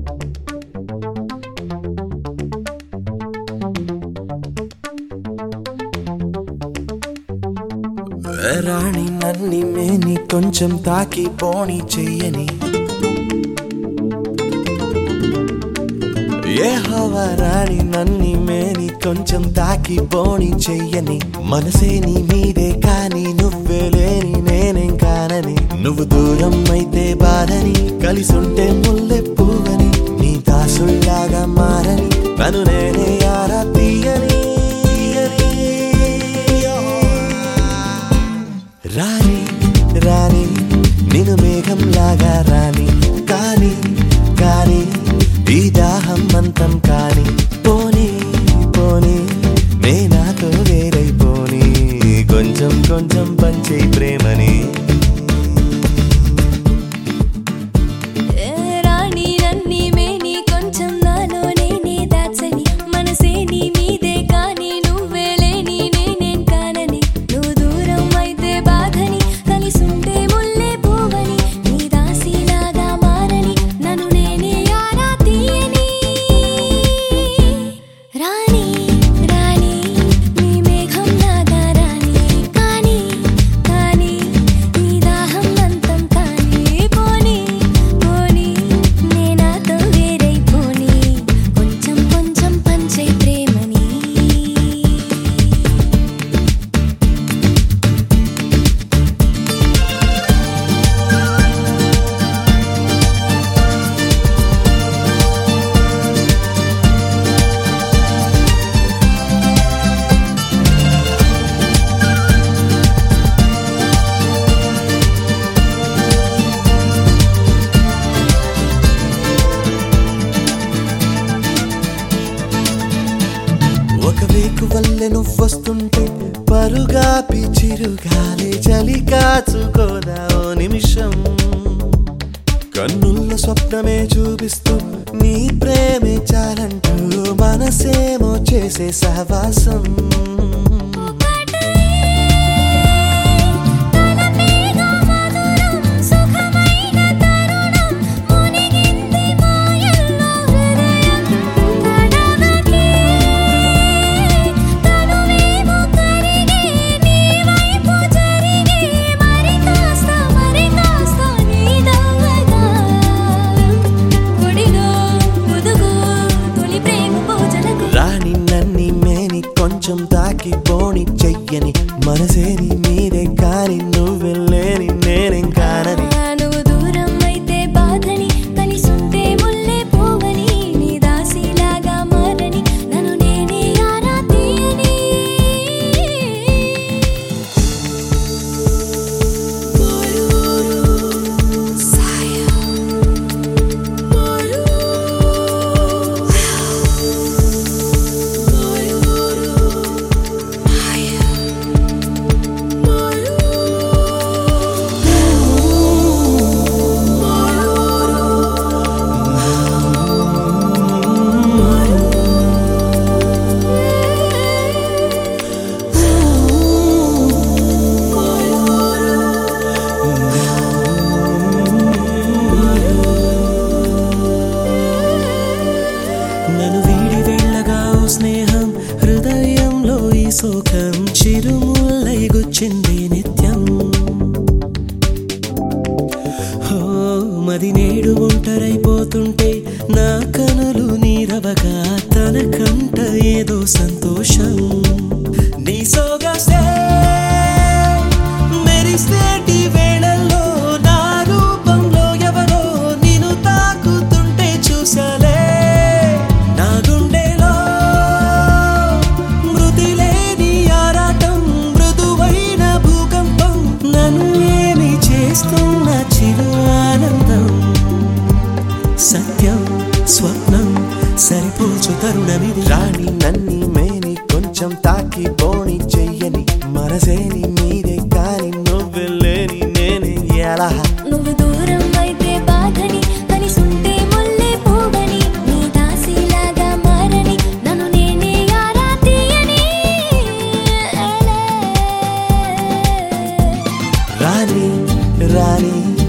రాణి నన్ని మేని కొంచెం తాకి పోని చెయ్యని ఏ హవా రాణి నన్ని మేని కొంచెం తాకి పోని చెయ్యని మనసే నీ మీదే కాని నువ్వే లేని నేనేం కానని నువ్వు దూరం అయితే బాధని కలిసుంటే ముల్లె పువ్వని నీ దాసుల్లాగా మారని నన్ను నేనే ఆరా తీయని రాణి రాణి నిన్ను మేఘంలాగా రాణి కాని కాని ఈ దాహం అంతం కాని పోనీ పోనీ నేనాతో వేరైపోని కొంచెం కొంచెం పంచే ప్రేమని రాణి నన్ని మేని కొంచెం నాలో నేనే దాచని మనసే నీ మీదే కాని నువ్వే లేని నేనేం కానని నువ్వు దూరం అయితే బాధని కలిసుంటే ముల్లే పువ్వని నీ దాసిలాగా మారని నన్ను నేనే ఆరా తీయని రాణి రాణి నీ మేఘంలాగా రాణి కాని కాని ఈ దాహం అంతం కాని పోనీ పోనీ నేనాతో వేరైపోని కొంచెం కొంచెం పంచే ప్రేమని ఒక వేకు వల్లె నువ్వొస్తుంటే పరుగాపి చిరుగాలి చలి కాచుకోదా ఓ నిమిషం కన్నుల్లో స్వప్నమే చూపిస్తూ నీ ప్రేమే చాలంటూ మనసేమో చేసే సహవాసం రాణి నన్ని మేని కొంచెం తాకి పోని చెయ్యని మనసే నీ మీదే కాని నువ్వే లేని నేనేం కానని నువ్వు దూరం అయితే బాధని కలిసుంటే ముల్లే పువ్వని నీ దాసిలాగా మారని నన్ను నేనే ఆరా తీయని నన్ను వీడి వెళ్ళగా ఓ స్నేహం హృదయంలో ఈ శోకం చిరుముల్లై గుచ్చింది నిత్యం హో మది నేడు ఒంటరైపోతుంటే నా కనులు నీరవగా తన కంట ఏదో సంతోషం నీ సోగసే మెరిసేటి వేళల్లో నా రూపంలో ఎవరో నిన్ను తాకుతుంటే చూసలే నా గుండెలో మృతి లేని ఆరాటం మృదువైన భూకంపం నన్ను ఏమి చేస్తున్న చిరు ఆనందం సత్యం స్వప్నం సరిపోచు తరుణమిది రాణి నన్ని మేని కొంచెం తాకి పోని చెయ్యని మనసే నీ మీదే కాని నువ్వే లేని నేనే ఎలా నువ్వు దూరం అయితే బాధని కలిసుంటే ముల్లే పువ్వని నీ దాసిలాగా మారని నన్ను నేనే ఆరా తీయని రాణి రాణి